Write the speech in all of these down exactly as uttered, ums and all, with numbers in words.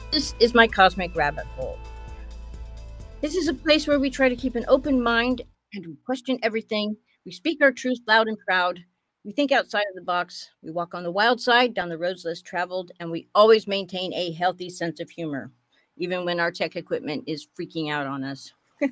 This is my cosmic rabbit hole. This is a place where we try to keep an open mind and we question everything. We speak our truth loud and proud. We think outside of the box. We walk on the wild side, down the roads less traveled, and we always maintain a healthy sense of humor, even when our tech equipment is freaking out on us.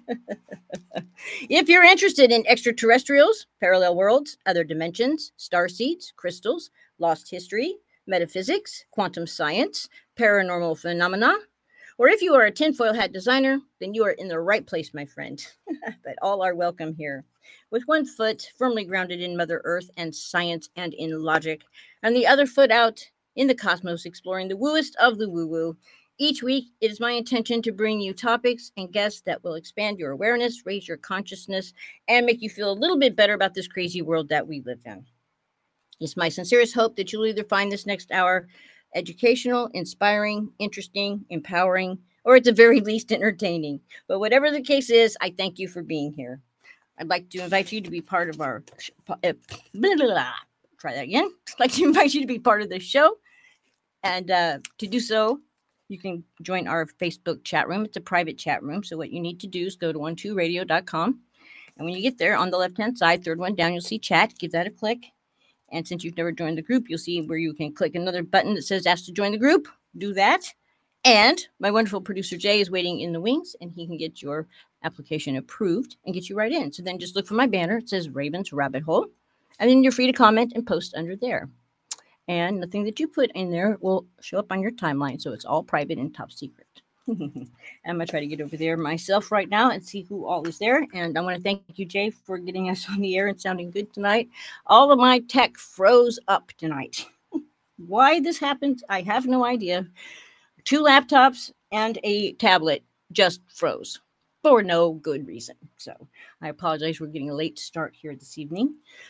If you're interested in extraterrestrials, parallel worlds, other dimensions, star seeds, crystals, lost history, metaphysics, quantum science, paranormal phenomena, or if you are a tinfoil hat designer, then you are in the right place, my friend. But all are welcome here. With one foot firmly grounded in Mother Earth and science and in logic, and the other foot out in the cosmos exploring the wooest of the woo woo. Each week, it is my intention to bring you topics and guests that will expand your awareness, raise your consciousness, and make you feel a little bit better about this crazy world that we live in. It's my sincerest hope that you'll either find this next hour educational, inspiring, interesting, empowering, or at the very least entertaining. But whatever the case is, I thank you for being here. I'd like to invite you to be part of our uh, blah, blah, blah. Try that again. I'd like to invite you to be part of the show. And uh, to do so, you can join our Facebook chat room. It's a private chat room. So what you need to do is go to one two radio dot com. And when you get there, on the left-hand side, third one down, you'll see chat. Give that a click. And since you've never joined the group, you'll see where you can click another button that says ask to join the group. Do that. And my wonderful producer, Jay, is waiting in the wings, and he can get your application approved and get you right in. So then just look for my banner. It says Raven's Rabbit Hole. And then you're free to comment and post under there. And nothing that you put in there will show up on your timeline. So it's all private and top secret. I'm going to try to get over there myself right now and see who all is there. And I want to thank you, Jay, for getting us on the air and sounding good tonight. All of my tech froze up tonight. Why this happened, I have no idea. Two laptops and a tablet just froze for no good reason. So I apologize. We're getting a late start here this evening.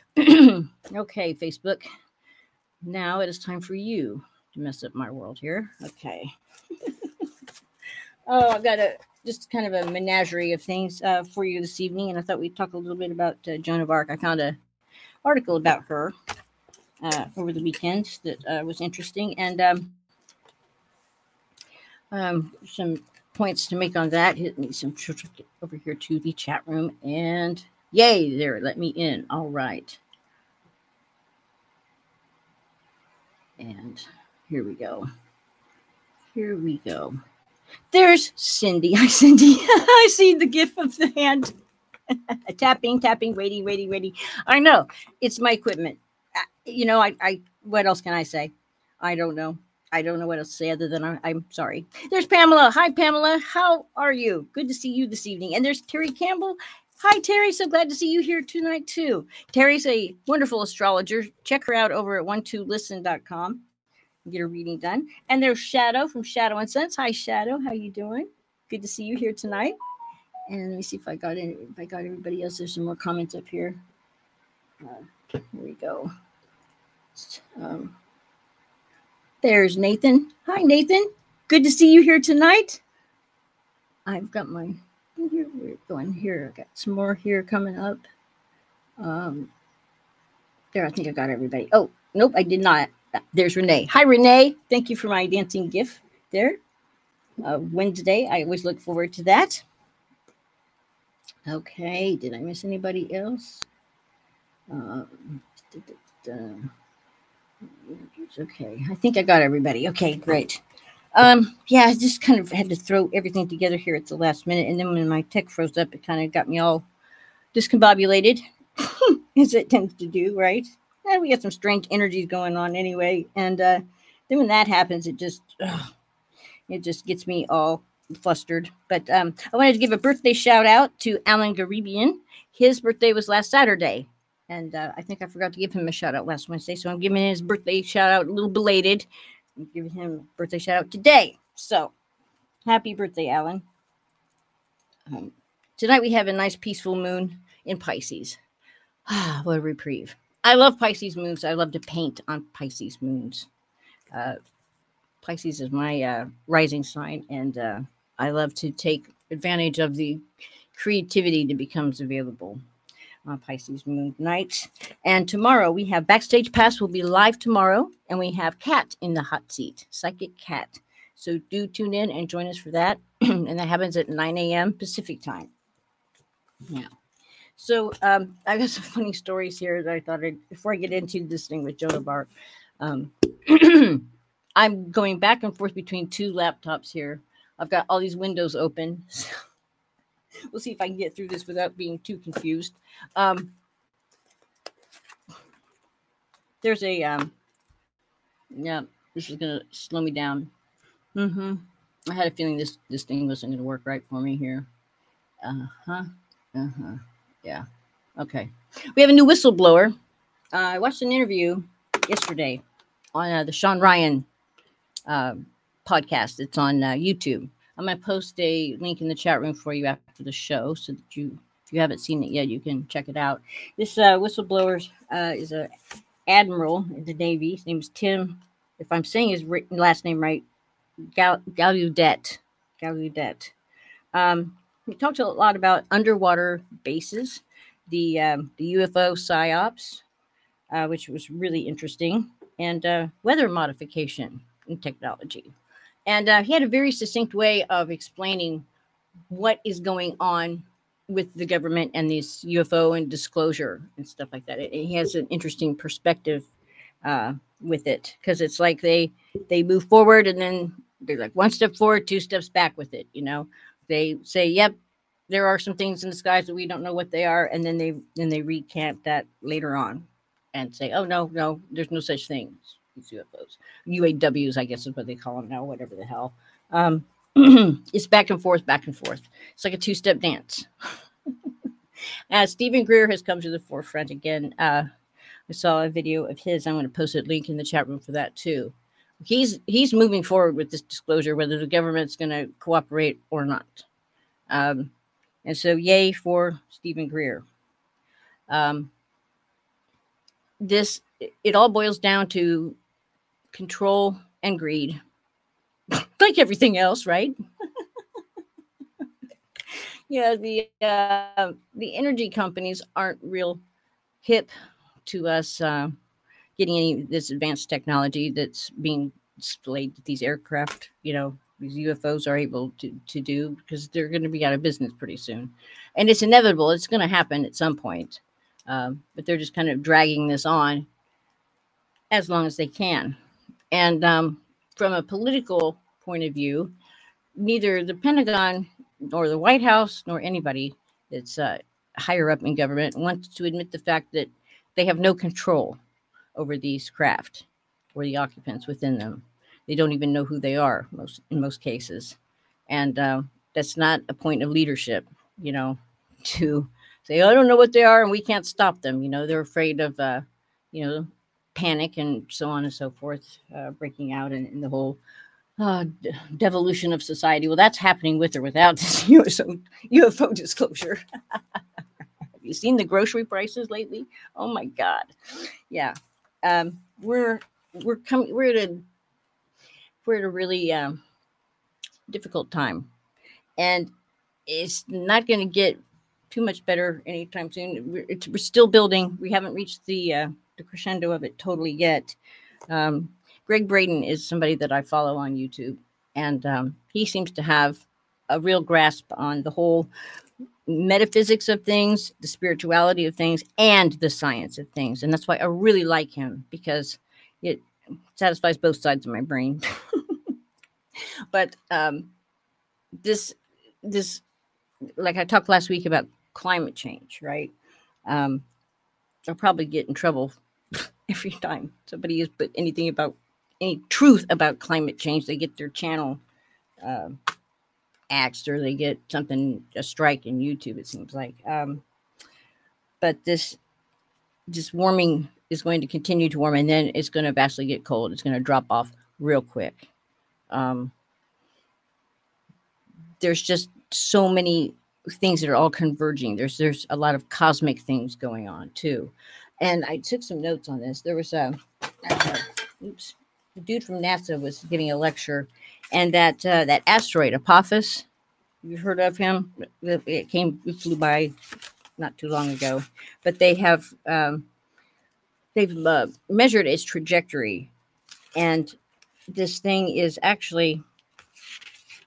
Okay, Facebook. Now it is time for you to mess up my world here. Okay. Oh, I've got a just kind of a menagerie of things uh, for you this evening, and I thought we'd talk a little bit about uh, Joan of Arc. I found an article about her uh, over the weekend that uh, was interesting, and um, um, some points to make on that. Hit me some over here to the chat room, and yay, there, let me in. All right, and here we go. Here we go. There's Cindy. Hi, Cindy. I see the gif of the hand. tapping, tapping, waiting, waiting, waiting. I know. It's my equipment. You know, I, I, what else can I say? I don't know. I don't know what else to say other than I'm, I'm sorry. There's Pamela. Hi, Pamela. How are you? Good to see you this evening. And there's Terry Campbell. Hi, Terry. So glad to see you here tonight, too. Terry's a wonderful astrologer. Check her out over at one two listen dot com. Get a reading done. And there's Shadow from Shadow and Sense. Hi, Shadow. How you doing? Good to see you here tonight. And let me see if I got any, if I got everybody else. There's some more comments up here. Uh, here we go. Um, there's Nathan. Hi, Nathan. Good to see you here tonight. I've got my here. We're going here. I got some more here coming up. Um, there, I think I got everybody. Oh, nope, I did not. There's Renee. Hi, Renee. Thank you for my dancing gif there. Uh, Wednesday. I always look forward to that. Okay. Did I miss anybody else? Uh, okay. I think I got everybody. Okay, great. Um, yeah, I just kind of had to throw everything together here at the last minute. And then when my tech froze up, it kind of got me all discombobulated, as it tends to do, right? And we got some strange energies going on anyway. And uh, then when that happens, it just ugh, it just gets me all flustered. But um, I wanted to give a birthday shout out to Alan Garibian. His birthday was last Saturday. And uh, I think I forgot to give him a shout out last Wednesday. So I'm giving his birthday shout out a little belated. I'm giving him a birthday shout out today. So happy birthday, Alan. Um, tonight we have a nice peaceful moon in Pisces. Ah, what a reprieve. I love Pisces moons. I love to paint on Pisces moons. Uh, Pisces is my uh, rising sign, and uh, I love to take advantage of the creativity that becomes available on Pisces moon night. And tomorrow we have Backstage Pass will be live tomorrow, and we have Kat in the hot seat, Psychic Kat. So do tune in and join us for that. And that happens at nine a.m. Pacific time. Yeah. So um, I got some funny stories here that I thought I'd, before I get into this thing with Joan of Arc. Um, I'm going back and forth between two laptops here. I've got all these windows open. So we'll see if I can get through this without being too confused. Um, there's a, um, yeah, this is going to slow me down. Mm-hmm. I had a feeling this, this thing wasn't going to work right for me here. Uh-huh. Uh-huh. Yeah. Okay. We have a new whistleblower. Uh, I watched an interview yesterday on uh, the Sean Ryan uh, podcast. It's on uh, YouTube. I'm going to post a link in the chat room for you after the show so that you, if you haven't seen it yet, you can check it out. This uh, whistleblower uh, is a admiral in the Navy. His name is Tim, if I'm saying his last name right, Gal- Gallaudet. Gallaudet. Um, we talked a lot about underwater bases, the um, the U F O psyops, uh, which was really interesting, and uh, weather modification and technology. And uh, he had a very succinct way of explaining what is going on with the government and these U F O and disclosure and stuff like that. It, he has an interesting perspective uh, with it, because it's like they they move forward and then they're like one step forward, two steps back with it. You know, they say, "Yep, there are some things in the skies that we don't know what they are," and then they then they recant that later on and say, "Oh no, no, there's no such thing as U F Os, U A Ws, I guess is what they call them now, whatever the hell." Um, it's back and forth, back and forth. It's like a two-step dance. uh, Stephen Greer has come to the forefront again. Uh, I saw a video of his. I'm going to post a link in the chat room for that too. He's he's moving forward with this disclosure, whether the government's going to cooperate or not. Um, and so, yay for Stephen Greer. Um, this it all boils down to control and greed, like everything else, right? Yeah, the uh, the energy companies aren't real hip to us uh, getting any of this advanced technology that's being displayed that these aircraft, you know, these U F Os are able to, to do, because they're going to be out of business pretty soon. And it's inevitable. It's going to happen at some point. Um, but they're just kind of dragging this on as long as they can. And um, from a political point of view, neither the Pentagon nor the White House nor anybody that's uh, higher up in government wants to admit the fact that they have no control over these craft or the occupants within them. They don't even know who they are most in most cases. And uh, that's not a point of leadership, you know, to say, "Oh, I don't know what they are and we can't stop them." You know, they're afraid of, uh, you know, panic and so on and so forth, uh, breaking out in, in the whole uh, de- devolution of society. Well, that's happening with or without this U F O, U F O disclosure. Have you seen the grocery prices lately? Oh my God. Yeah. Um, we're we're coming we're at a we're at a really um, difficult time, and it's not going to get too much better anytime soon. We're, it's, we're still building. We haven't reached the uh, the crescendo of it totally yet. Um, Greg Braden is somebody that I follow on YouTube, and um, he seems to have a real grasp on the whole metaphysics of things, the spirituality of things, and the science of things. And that's why I really like him, because it satisfies both sides of my brain. But um, this, this, like I talked last week about climate change, right? Um, I'll probably get in trouble every time somebody has put anything about any truth about climate change. They get their channel uh, axed, or they get something, a strike in YouTube, it seems like. Um, but this, this warming is going to continue to warm, and then it's going to vastly get cold. It's going to drop off real quick. Um, there's just so many things that are all converging. There's there's a lot of cosmic things going on too. And I took some notes on this. There was a, uh, oops, the dude from NASA was giving a lecture, and that uh, that asteroid Apophis, you've heard of him? It came, it flew by not too long ago, but they have um, they've uh, measured its trajectory, and this thing is actually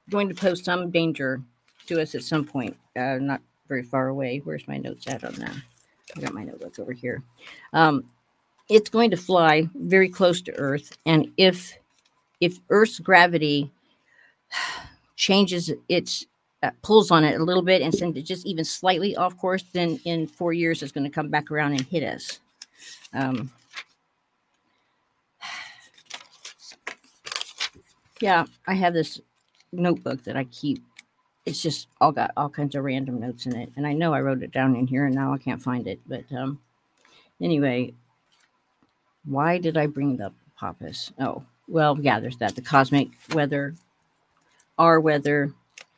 going to pose some danger to us at some point, uh, not very far away. Where's my notes at on that? I got my notebook over here. Um, it's going to fly very close to Earth, and if if Earth's gravity changes its uh, pulls on it a little bit and sends it just even slightly off course, then in four years it's going to come back around and hit us. Um, yeah, I have this notebook that I keep. It's just all got all kinds of random notes in it, and I know I wrote it down in here, and now I can't find it. But um, anyway, why did I bring up Pappas? Oh, well, yeah, there's that. The cosmic weather, our weather.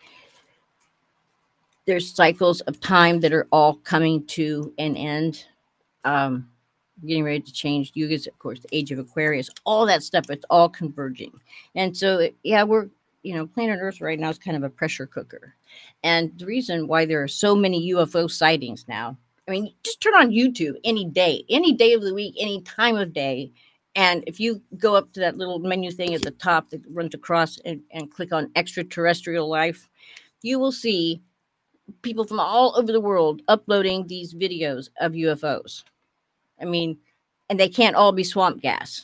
There's cycles of time that are all coming to an end. Um, getting ready to change. Yugas, of course, the age of Aquarius, all that stuff, it's all converging. And so, yeah, we're, you know, planet Earth right now is kind of a pressure cooker. And the reason why there are so many U F O sightings now, I mean, just turn on YouTube any day, any day of the week, any time of day. And if you go up to that little menu thing at the top that runs across and, and click on extraterrestrial life, you will see people from all over the world uploading these videos of U F Os. I mean, and they can't all be swamp gas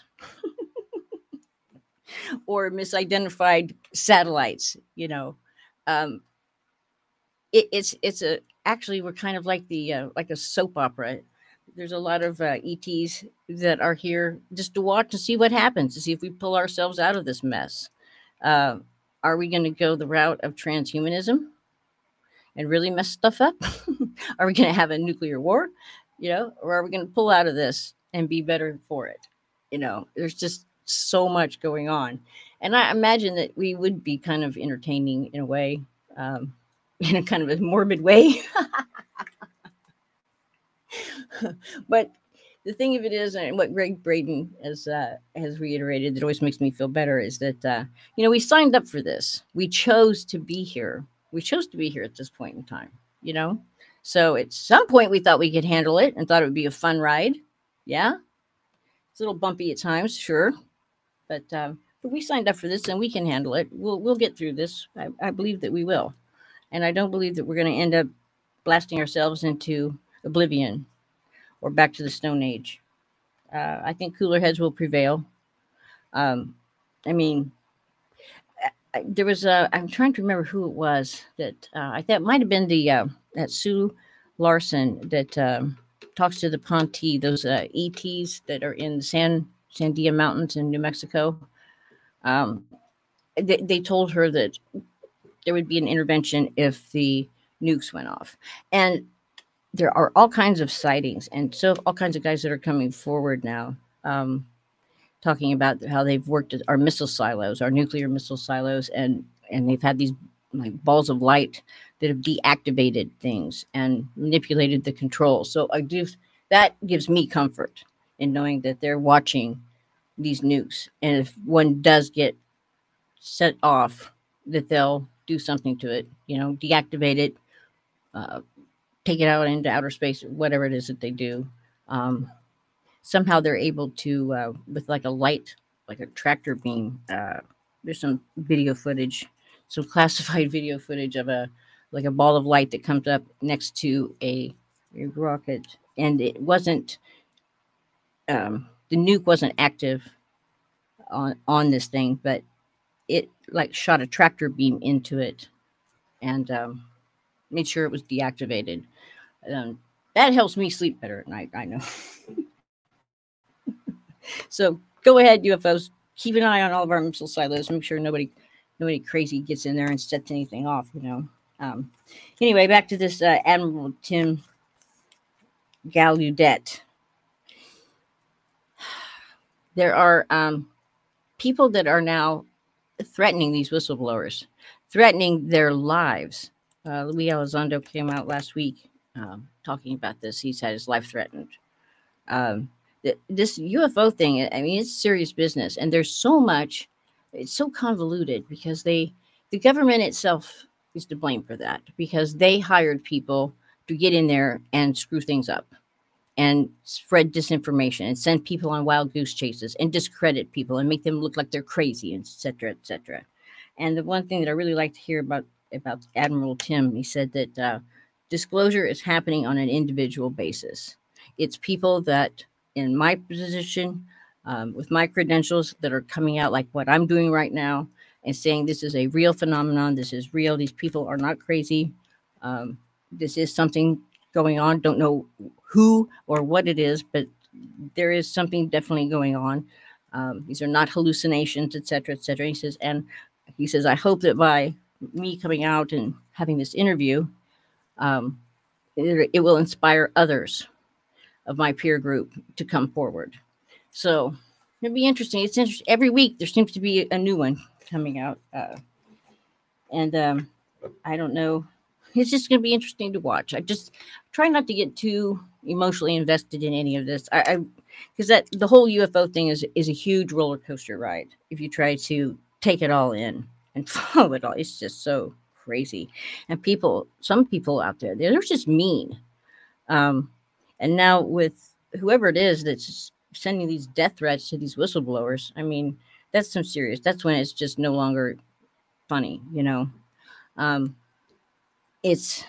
or misidentified satellites, you know. Um, it, it's it's a actually we're kind of like the uh, like a soap opera. There's a lot of uh, E Ts that are here just to watch and see what happens, to see if we pull ourselves out of this mess. Uh, are we going to go the route of transhumanism and really mess stuff up? Are we going to have a nuclear war, you know, or are we going to pull out of this and be better for it? You know, there's just so much going on. And I imagine that we would be kind of entertaining in a way, um, in a kind of a morbid way. But the thing of it is, and what Greg Braden has uh, has reiterated that always makes me feel better, is that, uh, you know, we signed up for this. We chose to be here. We chose to be here at this point in time, you know? So at some point we thought we could handle it and thought it would be a fun ride. Yeah. It's a little bumpy at times, sure. But, um, but we signed up for this and we can handle it. We'll, we'll get through this. I, I believe that we will. And I don't believe that we're going to end up blasting ourselves into oblivion or back to the Stone Age. Uh, I think cooler heads will prevail. Um, I mean, I, there was a, I'm trying to remember who it was that uh, I thought might have been the, uh, that Sue Larson that um, talks to the Ponte, those uh, E Ts that are in the San Sandia Mountains in New Mexico. Um, they, they told her that there would be an intervention if the nukes went off. And there are all kinds of sightings, and so all kinds of guys that are coming forward now, um, talking about how they've worked at our missile silos, our nuclear missile silos, and and they've had these like balls of light that have deactivated things and manipulated the controls. So I do that gives me comfort in knowing that they're watching these nukes, and if one does get set off, that they'll do something to it, you know, deactivate it. Uh, take it out into outer space, whatever it is that they do. Um, somehow they're able to, uh, with like a light, like a tractor beam. Uh, there's some video footage, some classified video footage of a, like a ball of light that comes up next to a, a rocket. And it wasn't, um, the nuke wasn't active on, on this thing, but it like shot a tractor beam into it and um, made sure it was deactivated. Um, that helps me sleep better at night, I know. So go ahead, U F Os. Keep an eye on all of our missile silos. Make sure nobody, nobody crazy gets in there and sets anything off. You know. Um, anyway, back to this uh, Admiral Tim Gallaudet. There are um, people that are now threatening these whistleblowers, threatening their lives. Uh, Luis Elizondo came out last week um, talking about this. He's had his life threatened. Um, th- this U F O thing, I mean, it's serious business. And there's so much, it's so convoluted because they, the government itself is to blame for that because they hired people to get in there and screw things up and spread disinformation and send people on wild goose chases and discredit people and make them look like they're crazy, et cetera, et cetera. And the one thing that I really like to hear about about Admiral Tim, he said that uh, disclosure is happening on an individual basis. It's people that in my position, um, with my credentials, that are coming out like what I'm doing right now and saying this is a real phenomenon. This is real. These people are not crazy. Um, this is something going on. Don't know who or what it is, but there is something definitely going on. Um, these are not hallucinations, et cetera, et cetera. He says, and he says, I hope that by me coming out and having this interview, um, it, it will inspire others of my peer group to come forward. So it'd be interesting. It's interesting. Every week there seems to be a new one coming out. Uh, and um, I don't know. It's just going to be interesting to watch. I just try not to get too emotionally invested in any of this. I, because that the whole U F O thing is is a huge roller coaster ride. If you try to take it all in and follow it all, it's just so crazy. And people, some people out there, they're just mean. Um, and now with whoever it is that's sending these death threats to these whistleblowers, I mean, that's some serious. That's when it's just no longer funny, you know. Um, it's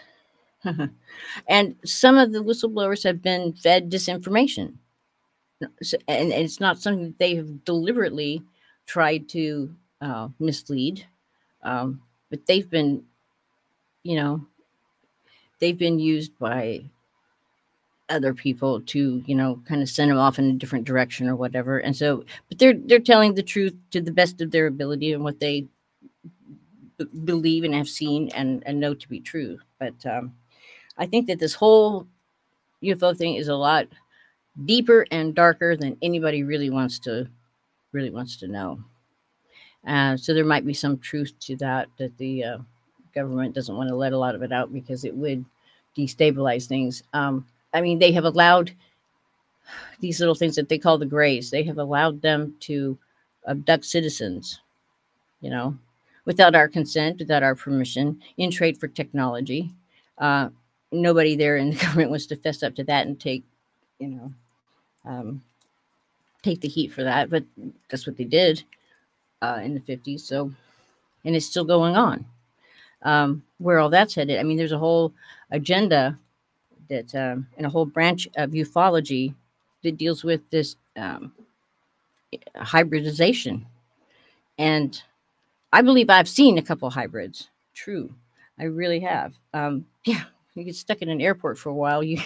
and some of the whistleblowers have been fed disinformation. So, and, and it's not something that they have deliberately tried to uh, mislead, um, but they've been, you know, they've been used by other people to, you know, kind of send them off in a different direction or whatever. And so, but they're they're telling the truth to the best of their ability and what they b- believe and have seen and and know to be true. But um, I think that this whole U F O thing is a lot deeper and darker than anybody really wants to really wants to know. Uh, so there might be some truth to that, that the uh, government doesn't want to let a lot of it out because it would destabilize things. Um, I mean, they have allowed these little things that they call the grays, they have allowed them to abduct citizens, you know, without our consent, without our permission, in trade for technology. Uh, Nobody there in the government wants to fess up to that and take, you know, um, take the heat for that. But that's what they did uh, in the fifties. So, and it's still going on. Um, where all that's headed, I mean, there's a whole agenda that, um, and a whole branch of ufology that deals with this um, hybridization. And I believe I've seen a couple hybrids. True, I really have. Um, yeah, you get stuck in an airport for a while. You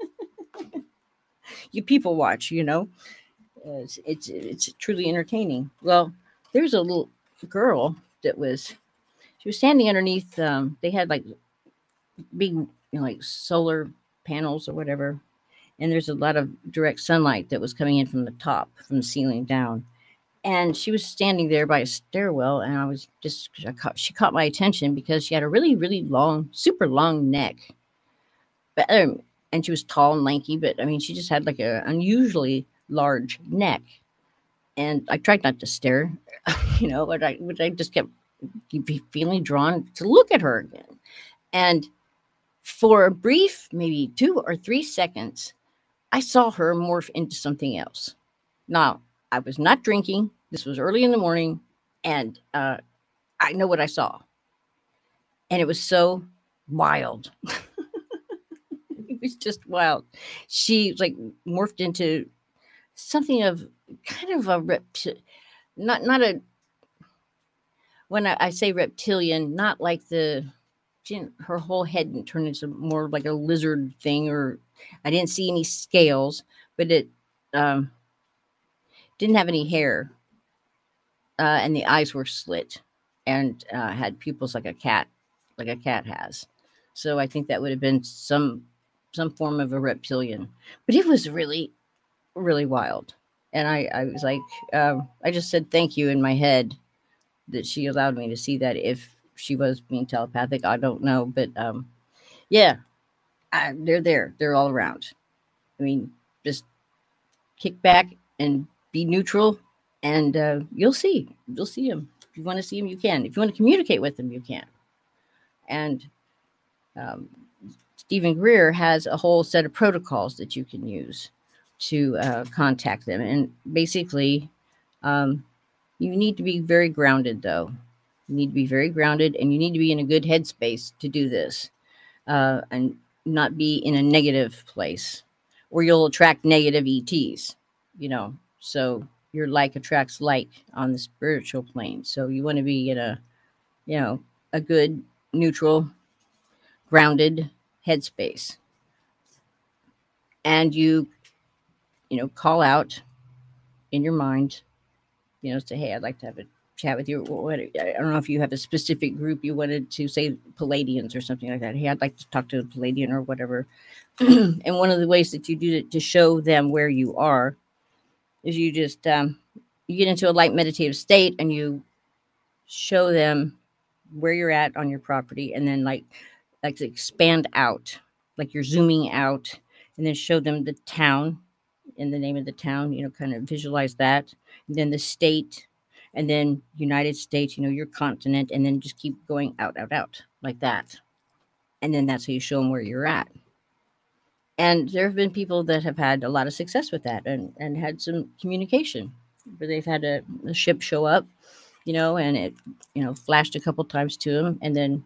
you people watch, you know. Uh, It's it's it's truly entertaining. Well, there's a little girl that was she was standing underneath. Um, they had like big, you know, like solar panels or whatever, and there's a lot of direct sunlight that was coming in from the top, from the ceiling down. And she was standing there by a stairwell, and I was just I caught, she caught my attention because she had a really really long, super long neck, but um, and she was tall and lanky. But I mean, she just had like a unusually large neck, and I tried not to stare, you know, but I but I just kept feeling drawn to look at her again. And for a brief, maybe two or three seconds, I saw her morph into something else. Now, I was not drinking. This was early in the morning, and uh, I know what I saw. And it was so wild. It was just wild. She like morphed into something of kind of a repti- not not a when I, I say reptilian, not like the she didn't- her whole head didn't turn into more like a lizard thing, or I didn't see any scales, but it um, didn't have any hair, uh, and the eyes were slit and uh, had pupils like a cat, like a cat has. So I think that would have been some some form of a reptilian, but it was really really wild. And I I was like um, I just said thank you in my head that she allowed me to see that. If she was being telepathic, I don't know, but um, yeah, I, they're there. They're all around. I mean, just kick back and be neutral, and uh, you'll see. You'll see them. If you want to see them, you can. If you want to communicate with them, you can. And um, Stephen Greer has a whole set of protocols that you can use to uh, contact them. And basically, um, you need to be very grounded, though. You need to be very grounded, and you need to be in a good headspace to do this, uh, and not be in a negative place, or you'll attract negative E Ts. You know, so your like attracts like on the spiritual plane. So you want to be in a, you know, a good, neutral, grounded headspace, and you, you know, call out in your mind, you know, say, hey, I'd like to have a chat with you. What, I don't know if you have a specific group you wanted to, say Palladians or something like that. Hey, I'd like to talk to a Palladian or whatever. And one of the ways that you do it to show them where you are is you just um, you get into a light meditative state, and you show them where you're at on your property, and then like like expand out, like you're zooming out, and then show them the town in the name of the town, you know, kind of visualize that, and then the state, and then United States, you know, your continent, and then just keep going out, out, out like that. And then that's how you show them where you're at. And there have been people that have had a lot of success with that, and, and had some communication where they've had a, a ship show up, you know, and it, you know, flashed a couple times to them. And then,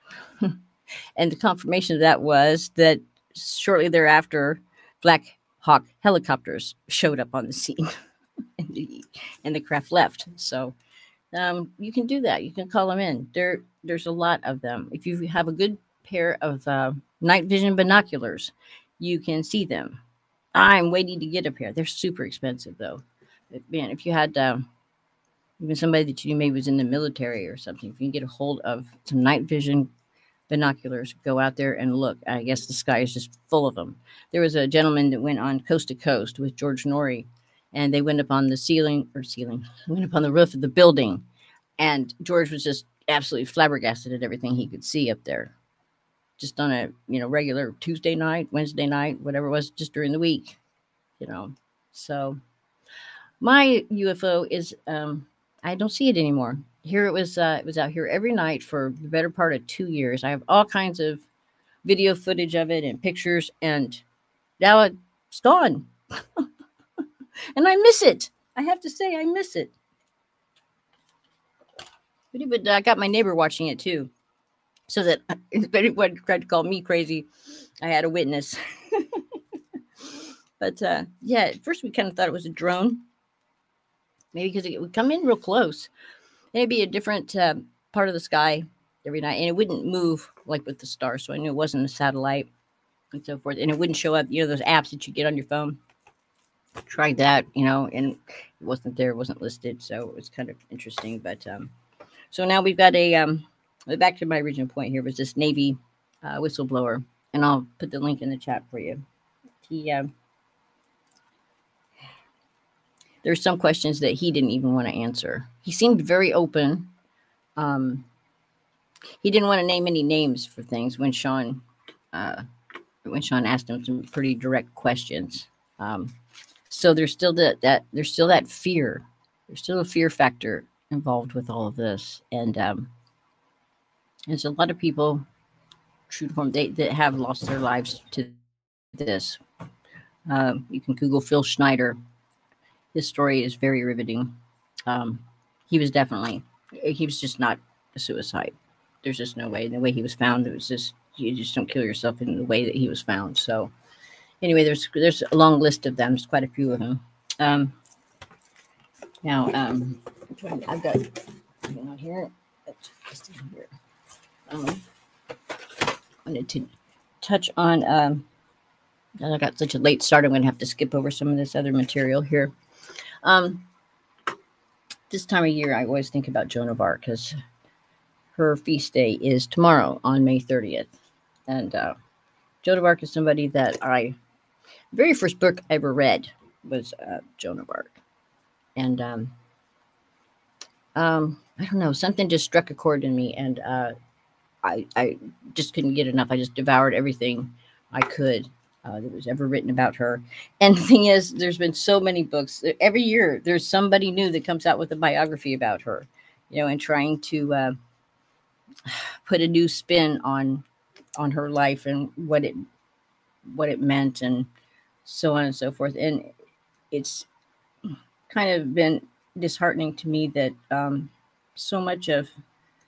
and the confirmation of that was that shortly thereafter, Black Hawk helicopters showed up on the scene, and, the, and the craft left. So um, you can do that. You can call them in. There, there's a lot of them. If you have a good pair of uh, night vision binoculars, you can see them. I'm waiting to get a pair. They're super expensive, though. But, man, if you had um, even somebody that you maybe was in the military or something, if you can get a hold of some night vision binoculars, go out there and look. I guess the sky is just full of them. There was a gentleman that went on Coast to Coast with George Norrie, and they went up on the ceiling or ceiling, went up on the roof of the building, and George was just absolutely flabbergasted at everything he could see up there, just on a, you know, regular Tuesday night, Wednesday night, whatever it was, just during the week, you know. So my U F O is, um, I don't see it anymore. Here it was, uh, it was out here every night for the better part of two years. I have all kinds of video footage of it and pictures, and now it's gone. And I miss it. I have to say, I miss it. But I got my neighbor watching it too, so that if anyone tried to call me crazy, I had a witness. But uh, yeah, at first we kind of thought it was a drone, maybe because it would come in real close, and it'd be a different uh, part of the sky every night, and it wouldn't move like with the stars, so I knew it wasn't a satellite and so forth, and it wouldn't show up, you know, those apps that you get on your phone. Tried that, you know, and it wasn't there, it wasn't listed, so it was kind of interesting. But um, so now we've got a um, back to my original point here was this Navy uh, whistleblower, and I'll put the link in the chat for you. He uh, there's some questions that he didn't even want to answer. He seemed very open. Um, he didn't want to name any names for things when Sean uh, when Sean asked him some pretty direct questions. Um, so there's still that that there's still that fear. There's still a fear factor involved with all of this, and um, there's a lot of people, true to form, they that have lost their lives to this. Uh, you can Google Phil Schneider. His story is very riveting. Um, he was definitely, he was just not a suicide. There's just no way. The way he was found, it was just, you just don't kill yourself in the way that he was found. So anyway, there's there's a long list of them. There's quite a few of them. Um, now, um, I'm trying to, I've got, on here, just in here. Um, I wanted to touch on, um, I got such a late start, I'm going to have to skip over some of this other material here. Um, this time of year, I always think about Joan of Arc because her feast day is tomorrow on May thirtieth. And uh, Joan of Arc is somebody that I, the very first book I ever read was uh, Joan of Arc. And um, um, I don't know, something just struck a chord in me, and uh, I, I just couldn't get enough. I just devoured everything I could uh, that was ever written about her. And the thing is, there's been so many books. Every year, there's somebody new that comes out with a biography about her, you know, and trying to uh, put a new spin on on her life and what it what it meant, and so on and so forth. And it's kind of been disheartening to me that um, so much of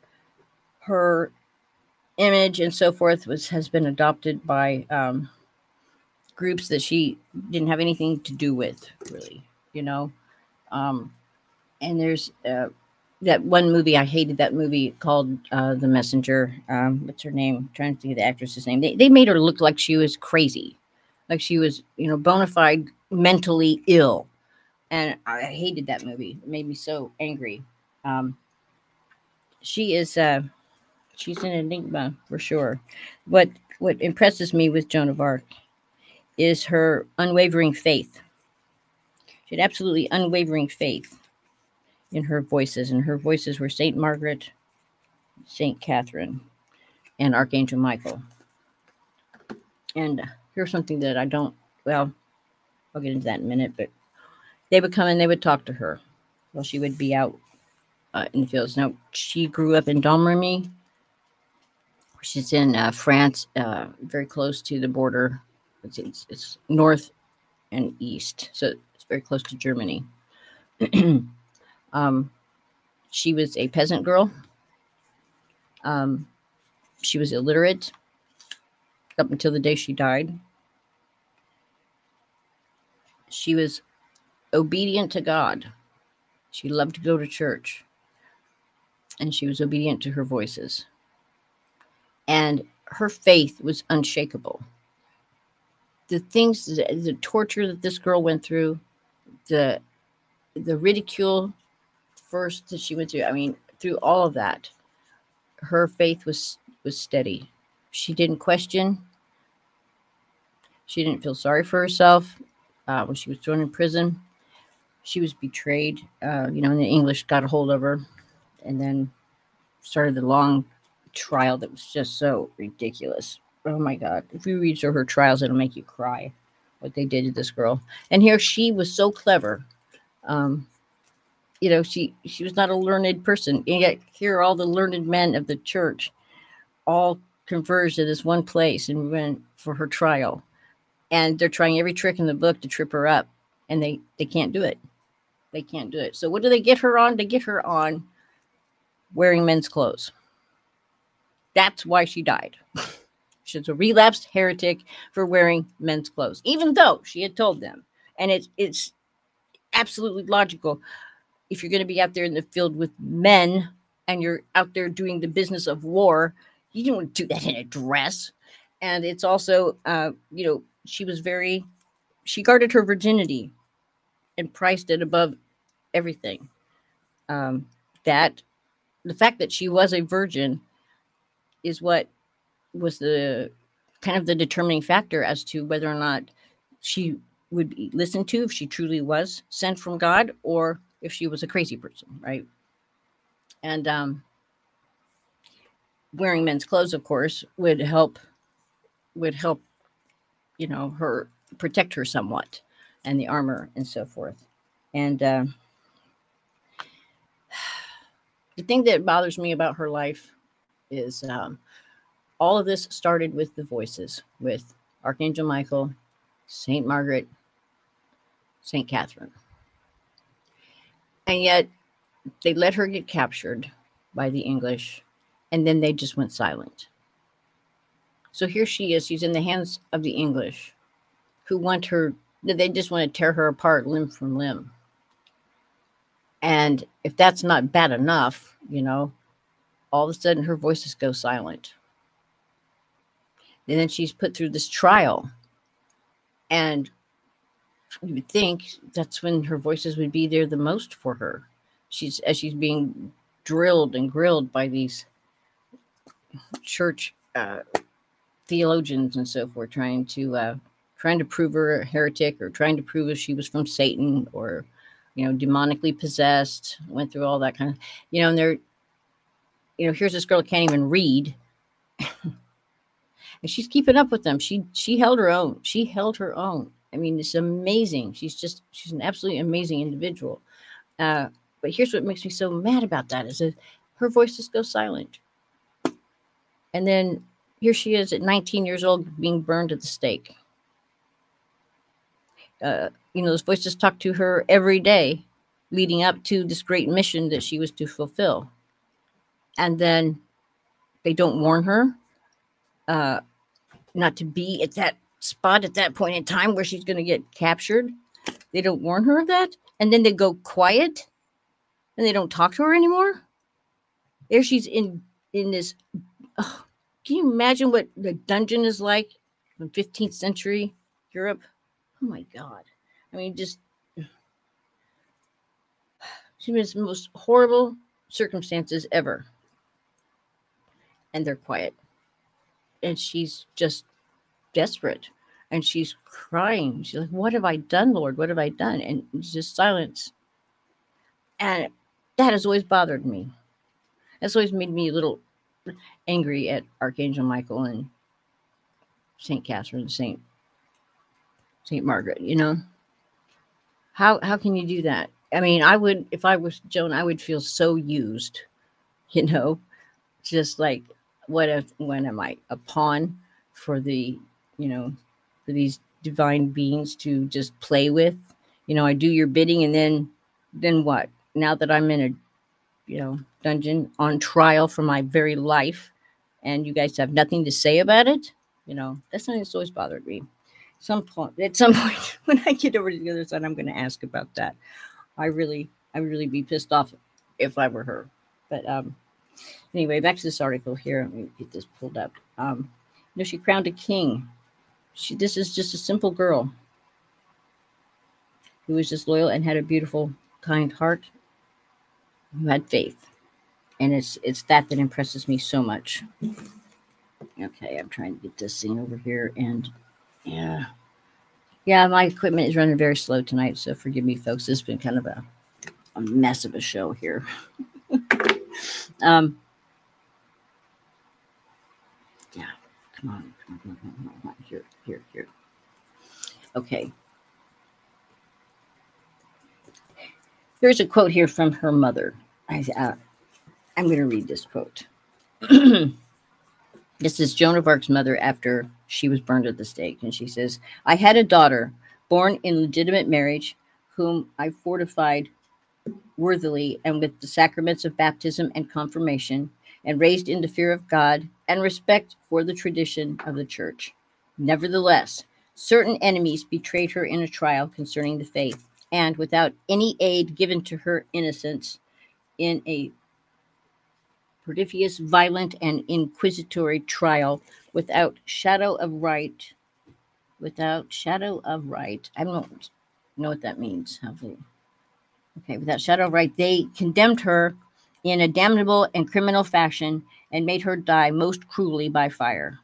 her image and so forth was has been adopted by um, groups that she didn't have anything to do with, really, you know. Um, and there's uh, that one movie, I hated that movie called uh, The Messenger. Um, what's her name? I'm trying to think of the actress's name. They, they made her look like she was crazy, like she was, you know, bona fide mentally ill. And I hated that movie. It made me so angry. Um, she is, uh, she's an enigma for sure. What what impresses me with Joan of Arc is her unwavering faith. She had absolutely unwavering faith in her voices, and her voices were Saint Margaret, Saint Catherine, and Archangel Michael. And here's something that I don't, well, I'll get into that in a minute, but they would come and they would talk to her while she would be out uh, in the fields. Now, she grew up in Domremy, which is in uh, France, uh, very close to the border. It's, it's, it's north and east, so it's very close to Germany. um, she was a peasant girl. Um, she was illiterate up until the day she died. She was obedient to God. She loved to go to church, and she was obedient to her voices. And her faith was unshakable. The things, the, the torture that this girl went through, the the ridicule first that she went through, I mean, through all of that, her faith was was steady. She didn't question. She didn't feel sorry for herself uh, when she was thrown in prison. She was betrayed, uh, you know, and the English got a hold of her and then started the long trial that was just so ridiculous. Oh my God. If you read through her trials, it'll make you cry what they did to this girl. And here she was so clever. Um, you know, she, she was not a learned person. And yet here are all the learned men of the church all converged at this one place and went for her trial. And they're trying every trick in the book to trip her up. And they, they can't do it. They can't do it. So what do they get her on? They get her on wearing men's clothes. That's why she died. She's a relapsed heretic for wearing men's clothes, even though she had told them. And it's it's absolutely logical. If you're going to be out there in the field with men and you're out there doing the business of war, you don't want to do that in a dress. And it's also, uh, you know, she was very, she guarded her virginity and priced it above everything. Um, that the fact that she was a virgin is what was the kind of the determining factor as to whether or not she would be listened to, if she truly was sent from God, or if she was a crazy person, right? And um, wearing men's clothes, of course, would help would help, you know, her protect her somewhat, and the armor and so forth. And uh, the thing that bothers me about her life is um, all of this started with the voices, with Archangel Michael, Saint Margaret, Saint Catherine. And yet they let her get captured by the English, and then they just went silent. So here she is. She's in the hands of the English, who want her, they just want to tear her apart limb from limb. And if that's not bad enough, you know, all of a sudden her voices go silent. And then she's put through this trial. And you would think that's when her voices would be there the most for her. She's as she's being drilled and grilled by these church uh, theologians and so forth, trying to uh, trying to prove her a heretic, or trying to prove if she was from Satan, or, you know, demonically possessed. Went through all that kind of, you know, and they're, you know, here's this girl that can't even read. And she's keeping up with them. She she held her own. She held her own. I mean, it's amazing. She's just, she's an absolutely amazing individual. Uh, but here's what makes me so mad about that is that her voice just goes silent. And then here she is at nineteen years old being burned at the stake. Uh, you know, those voices talk to her every day leading up to this great mission that she was to fulfill. And then they don't warn her uh, not to be at that spot at that point in time where she's going to get captured. They don't warn her of that. And then they go quiet and they don't talk to her anymore. There she's in, in this. Oh, can you imagine what the dungeon is like in fifteenth century Europe? Oh my God. I mean, just, she was the most horrible circumstances ever. And they're quiet. And she's just desperate. And she's crying. She's like, what have I done, Lord? What have I done? And it's just silence. And that has always bothered me. That's always made me a little angry at Archangel Michael and Saint Catherine, Saint Saint Margaret, you know? How how can you do that? I mean, I would, if I was Joan, I would feel so used, you know? Just like, what if, when am I a pawn for the, you know, for these divine beings to just play with? You know, I do your bidding, and then, then what? Now that I'm in a, you know, dungeon on trial for my very life, and you guys have nothing to say about it, you know, that's something that's always bothered me. Some point, at some point, when I get over to the other side, I'm going to ask about that. I really, I would really be pissed off if I were her. But um, anyway, back to this article here. Let me get this pulled up. Um, you know, she crowned a king. She, this is just a simple girl who was just loyal and had a beautiful, kind heart, who had faith. And it's it's that that impresses me so much. Okay, I'm trying to get this thing over here. And yeah. Yeah, my equipment is running very slow tonight, so forgive me, folks. This has been kind of a, a mess of a show here. um, yeah, come on, come on, come on, come on, come on. Here, here, here. Okay. Here's a quote here from her mother. I, uh, I'm going to read this quote. This is Joan of Arc's mother after she was burned at the stake. And she says, I had a daughter born in legitimate marriage, whom I fortified worthily and with the sacraments of baptism and confirmation, and raised in the fear of God and respect for the tradition of the church. Nevertheless, certain enemies betrayed her in a trial concerning the faith, and without any aid given to her innocence in a perfidious, violent, and inquisitory trial, without shadow of right, without shadow of right, I don't know what that means. How they, okay, without shadow of right, they condemned her in a damnable and criminal fashion and made her die most cruelly by fire.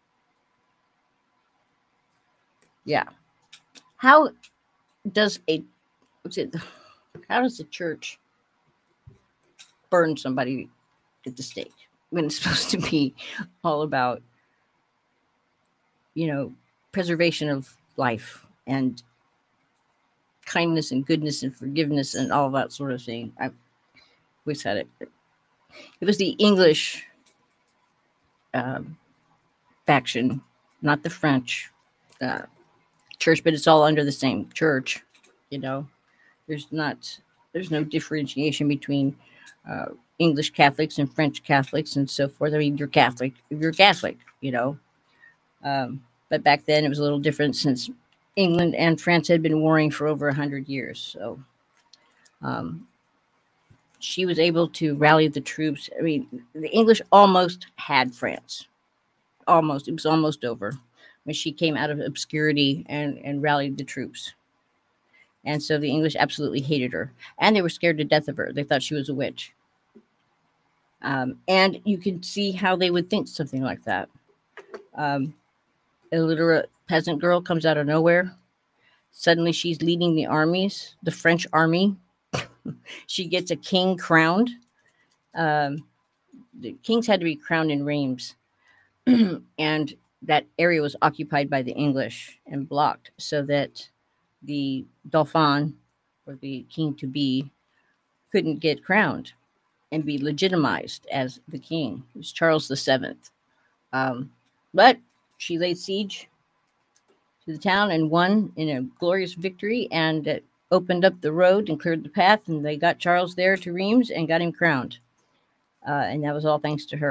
Yeah. How does a, what's it, how does the church burn somebody at the stake when it's supposed to be all about, you know, preservation of life and kindness and goodness and forgiveness and all that sort of thing? I've always had it. It was the English um, faction, not the French uh, church, but it's all under the same church. You know, there's not, there's no differentiation between uh, English Catholics and French Catholics and so forth. I mean, you're Catholic, you're Catholic, you know. Um, but back then it was a little different since England and France had been warring for over a hundred years. So um, she was able to rally the troops. I mean, the English almost had France. Almost. It was almost over when she came out of obscurity and, and rallied the troops. And so the English absolutely hated her. And they were scared to death of her. They thought she was a witch. Um, and you can see how they would think something like that. Um, illiterate peasant girl comes out of nowhere. Suddenly she's leading the armies, the French army. She gets a king crowned. Um, the kings had to be crowned in Reims. And that area was occupied by the English and blocked so that the Dauphin, or the king-to-be, couldn't get crowned and be legitimized as the king. It was Charles the Seventh. Um, but she laid siege to the town and won in a glorious victory, and it opened up the road and cleared the path, and they got Charles there to Reims and got him crowned. Uh, and that was all thanks to her.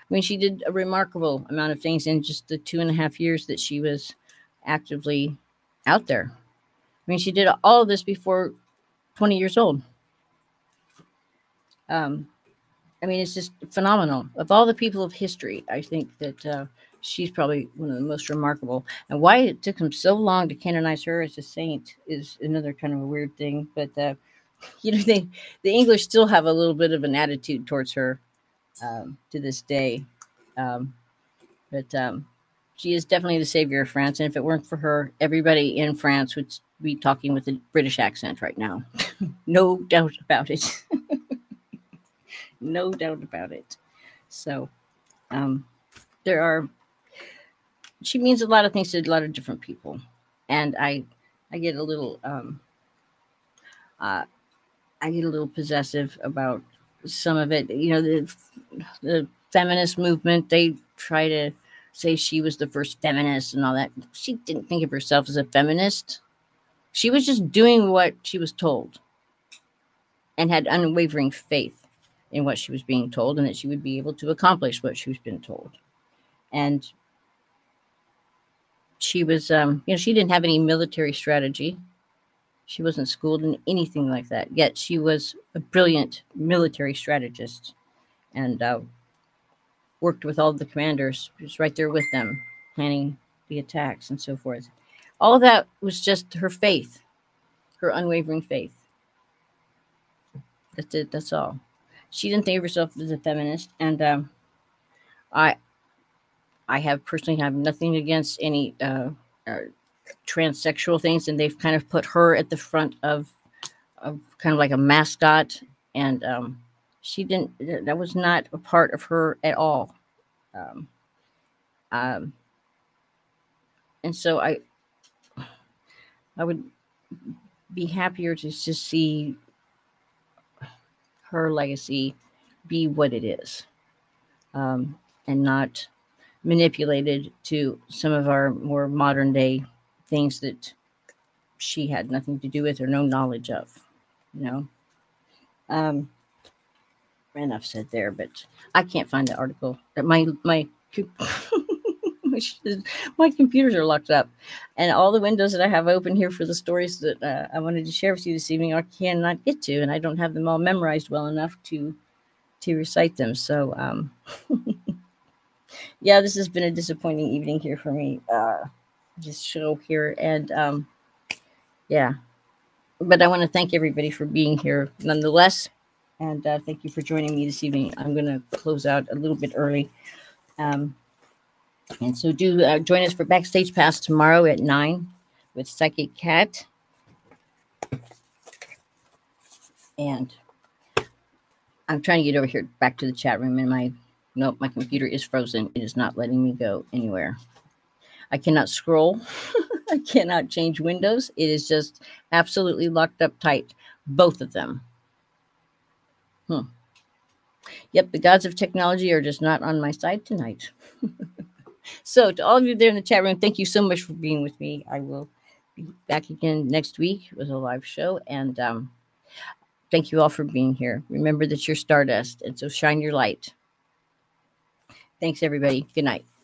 mean, she did a remarkable amount of things in just the two and a half years that she was actively out there. I mean, she did all of this before twenty years old. Um, I mean, it's just phenomenal. Of all the people of history, I think that uh, she's probably one of the most remarkable. And why it took them so long to canonize her as a saint is another kind of a weird thing. But uh, you know, they, the English still have a little bit of an attitude towards her um, to this day. Um, but um, she is definitely the savior of France. And if it weren't for her, everybody in France would be talking with a British accent right now. No doubt about it. No doubt about it. So um, there are, she means a lot of things to a lot of different people. And I, I get a little, um, uh, I get a little possessive about some of it. You know, the, the feminist movement, they try to say she was the first feminist and all that. She didn't think of herself as a feminist. She was just doing what she was told and had unwavering faith in what she was being told and that she would be able to accomplish what she was being told. And she was, um, you know, she didn't have any military strategy. She wasn't schooled in anything like that. Yet she was a brilliant military strategist and uh, worked with all the commanders. She was right there with them, planning the attacks and so forth. All of that was just her faith, her unwavering faith. That's it. That's all. She didn't think of herself as a feminist, and um, I, I have personally have nothing against any uh, uh, transsexual things, and they've kind of put her at the front of, of kind of like a mascot, and um, she didn't. That was not a part of her at all. Um, um, and so I, I would be happier to just see her legacy be what it is, um, and not manipulated to some of our more modern day things that she had nothing to do with or no knowledge of, you know. Um, enough said there, but I can't find the article. My my my computers are locked up, and all the windows that I have open here for the stories that uh, I wanted to share with you this evening I cannot get to, and I don't have them all memorized well enough to to recite them. So um, yeah, this has been a disappointing evening here for me. Uh, this show here, and um, yeah, but I want to thank everybody for being here nonetheless, and uh, thank you for joining me this evening. I'm going to close out a little bit early. Um, And so do uh, join us for Backstage Pass tomorrow at nine with Psychic Cat. And I'm trying to get over here back to the chat room, and my, nope, my computer is frozen. It is not letting me go anywhere. I cannot scroll. I cannot change windows. It is just absolutely locked up tight. Both of them. Hmm. Yep, the gods of technology are just not on my side tonight. So to all of you there in the chat room, thank you so much for being with me. I will be back again next week with a live show. And um, thank you all for being here. Remember that you're stardust, and so shine your light. Thanks, everybody. Good night.